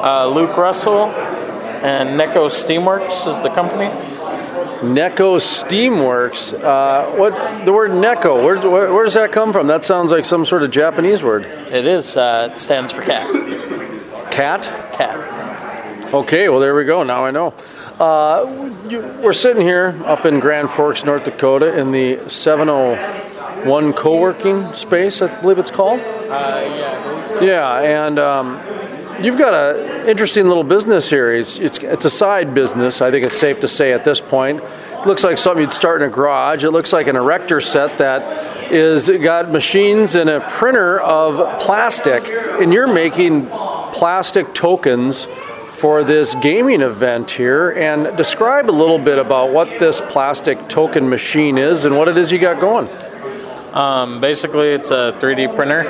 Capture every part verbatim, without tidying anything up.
Uh, Luke Russell, and Necco Steamworks is the company. Necco Steamworks. Uh, what the word Necco? Where, where, where does that come from? That sounds like some sort of Japanese word. It is. Uh, it stands for cat. Cat? Cat. Okay, well, there we go. Now I know. Uh, you, we're sitting here up in Grand Forks, North Dakota, in the seven oh one co-working space, I believe it's called. Uh, yeah. So. Yeah, and um, you've got an interesting little business here. It's, it's it's a side business, I think it's safe to say at this point. It looks like something you'd start in a garage. It looks like an erector set that is got machines and a printer of plastic, and you're making plastic tokens for this gaming event here. And describe a little bit about what this plastic token machine is and what it is you got going. Um, basically, it's a three D printer.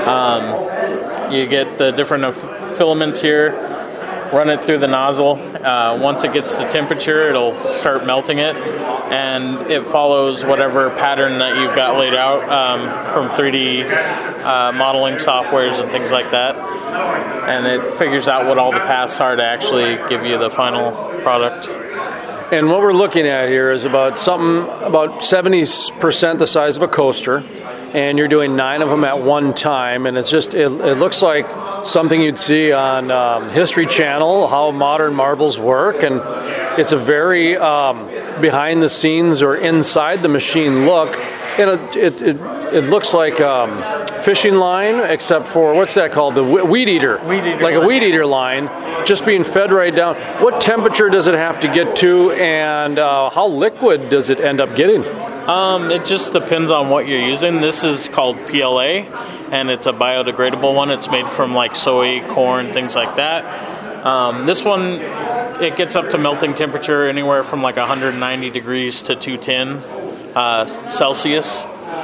Um, you get the different uh, filaments here, run it through the nozzle. Uh, once it gets to temperature, it'll start melting it, and it follows whatever pattern that you've got laid out um, from three D uh, modeling softwares and things like that. And it figures out what all the paths are to actually give you the final product. And what we're looking at here is about something about seventy percent the size of a coaster, and you're doing nine of them at one time, and it's just it, it looks like something you'd see on um, History Channel, how modern marbles work, and it's a very um, behind the scenes or inside the machine look, and it it, it, it looks like um, fishing line, except for, what's that called, the weed eater, weed eater like line. a weed eater line, just being fed right down. What temperature does it have to get to, and uh, how liquid does it end up getting? Um, it just depends on what you're using. This is called P L A, and it's a biodegradable one. It's made from like soy, corn, things like that. Um, this one, it gets up to melting temperature anywhere from like one hundred ninety degrees to two ten uh, Celsius.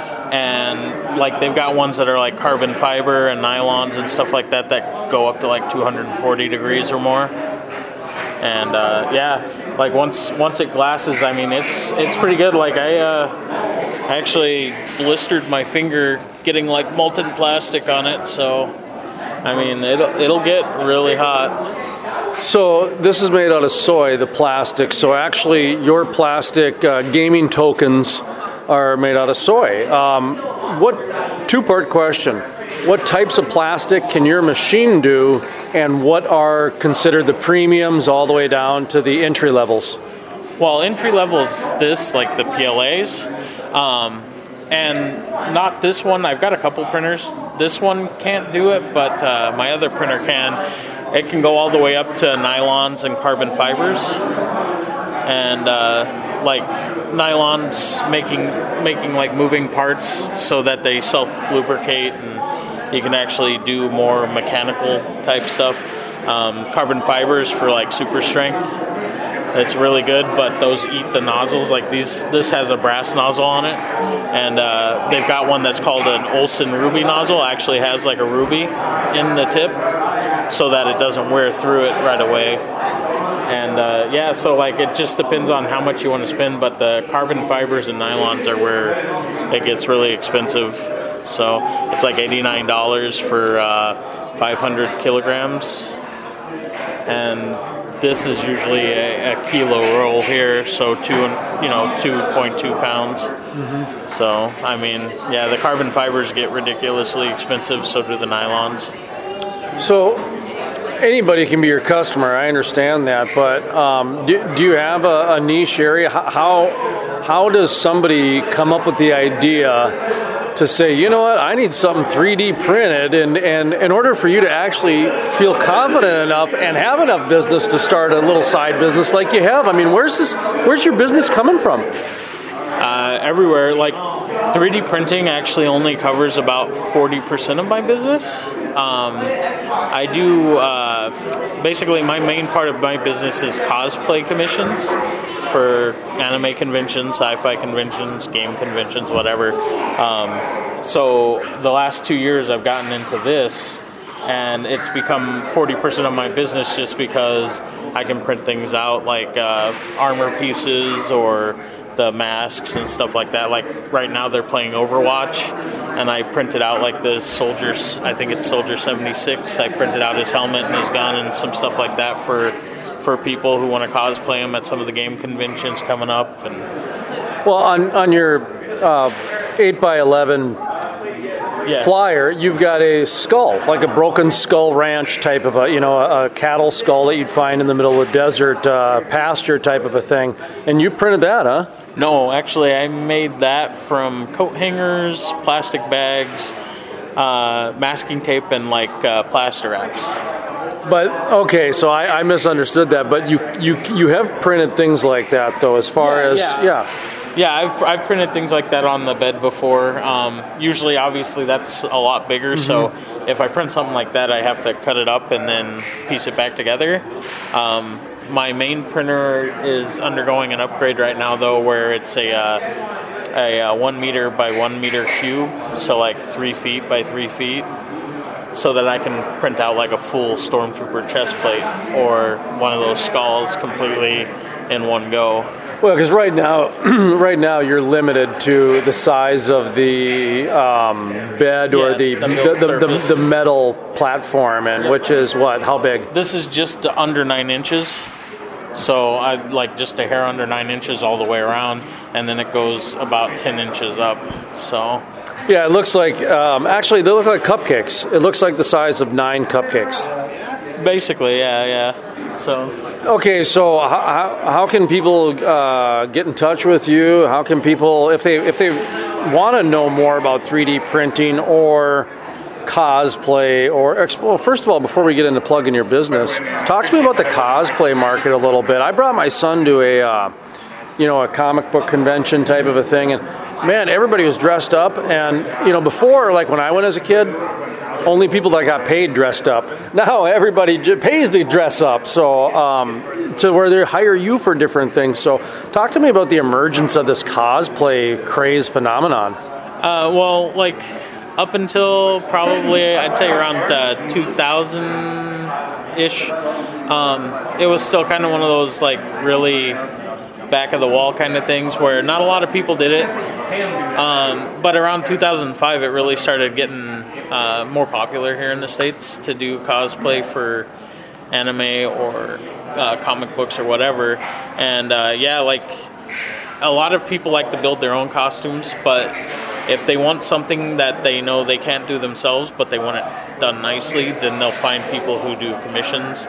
And like they've got ones that are like carbon fiber and nylons and stuff like that that go up to like two hundred forty degrees or more. And uh, yeah, like once once it glasses, I mean it's it's pretty good. Like I uh, actually blistered my finger getting like molten plastic on it, so I mean it'll it'll get really hot. So this is made out of soy, the plastic. So actually, your plastic uh, gaming tokens are made out of soy. Um, what two-part question? What types of plastic can your machine do, and what are considered the premiums all the way down to the entry levels? Well, entry levels, this like the P L As, um, and not this one. I've got a couple printers. This one can't do it, but uh, my other printer can. It can go all the way up to nylons and carbon fibers, and uh, like nylons making making like moving parts so that they self lubricate, and you can actually do more mechanical type stuff. Um, carbon fibers for like super strength. It's really good, but those eat the nozzles. Like these, this has a brass nozzle on it, and uh, they've got one that's called an Olsen Ruby nozzle. It actually has like a ruby in the tip, so that it doesn't wear through it right away. And uh, yeah, so like it just depends on how much you want to spend, but the carbon fibers and nylons are where it gets really expensive. So it's like eighty-nine dollars for uh, five hundred kilograms, and this is usually a, a kilo roll here, so two, you know, two point two pounds. Mm-hmm. So I mean, yeah, the carbon fibers get ridiculously expensive. So do the nylons. So anybody can be your customer. I understand that, but um, do, do you have a, a niche area? How how does somebody come up with the idea to say, you know what, I need something three D printed, and, and in order for you to actually feel confident enough and have enough business to start a little side business like you have? I mean, where's this? Where's your business coming from? Uh, everywhere. Like three D printing actually only covers about forty percent of my business. Um, I do, uh, basically my main part of my business is cosplay commissions for anime conventions, sci-fi conventions, game conventions, whatever. Um, so the last two years I've gotten into this, and it's become forty percent of my business just because I can print things out like uh, armor pieces or the masks and stuff like that. Like right now they're playing Overwatch, and I printed out like the soldiers. I think it's Soldier seventy-six. I printed out his helmet and his gun and some stuff like that for for people who want to cosplay him at some of the game conventions coming up. And well, on on your uh, eight by eleven yeah. flyer, you've got a skull, like a broken skull ranch type of a, you know, a, a cattle skull that you'd find in the middle of the desert, uh, pasture type of a thing, and you printed that, huh? No, actually, I made that from coat hangers, plastic bags, uh, masking tape, and like uh, plaster wraps. But okay, so I, I misunderstood that. But you you you have printed things like that, though, as far yeah, as yeah. yeah. Yeah, I've I've printed things like that on the bed before. Um, usually, obviously, that's a lot bigger. Mm-hmm. So if I print something like that, I have to cut it up and then piece it back together. Um, my main printer is undergoing an upgrade right now, though, where it's a uh, a uh, one meter by one meter cube, so like three feet by three feet, so that I can print out like a full Stormtrooper chest plate or one of those skulls completely in one go. Well, because right now, right now you're limited to the size of the um, bed or yeah, the the, the, the, the, the metal platform, and yeah. which is what? How big? This is just under nine inches. So I like just a hair under nine inches all the way around, and then it goes about ten inches up. So yeah, it looks like um, actually they look like cupcakes. It looks like the size of nine cupcakes. Basically, yeah, yeah. So okay, so how how can people uh, get in touch with you? How can people, if they if they want to know more about three D printing or cosplay, or well, first of all, before we get into plugging your business, talk to me about the cosplay market a little bit. I brought my son to a uh, you know a comic book convention type of a thing, and man, everybody was dressed up. And you know, before, like when I went as a kid, only people that got paid dressed up. Now everybody j- pays to dress up, so um, to where they hire you for different things. So talk to me about the emergence of this cosplay craze phenomenon. Uh, well, like up until probably I'd say around uh, two thousand-ish, um, it was still kind of one of those like really back of the wall kind of things where not a lot of people did it. Um, but around two thousand five, it really started getting uh, more popular here in the States to do cosplay for anime or uh, comic books or whatever. And uh, yeah, like a lot of people like to build their own costumes, but if they want something that they know they can't do themselves, but they want it done nicely, then they'll find people who do commissions.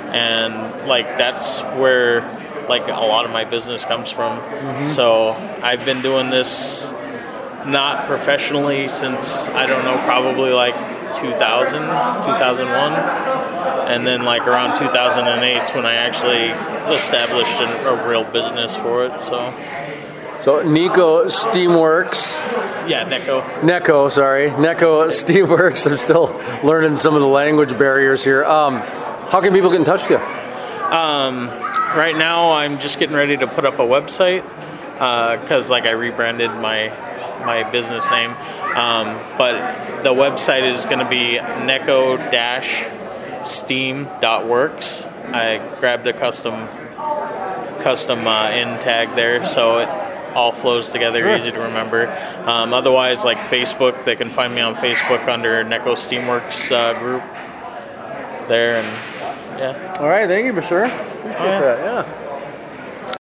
And like that's where like a lot of my business comes from. Mm-hmm. So I've been doing this not professionally since, I don't know, probably like two thousand, two thousand one. And then like around two thousand eight is when I actually established a, a real business for it. So So Neko Steamworks. Yeah, Neko. Neko, sorry. Neko Steamworks. I'm still learning some of the language barriers here. Um, how can people get in touch with you? Um, right now, I'm just getting ready to put up a website because, uh, like, I rebranded my my business name. Um, but the website is going to be neko dash steam dot works. I grabbed a custom custom uh, in tag there, so it all flows together, sure. Easy to remember. Um, otherwise, like Facebook, they can find me on Facebook under Neko Steamworks uh, group there, and yeah. All right, thank you, sir. Appreciate oh, yeah. that. Yeah.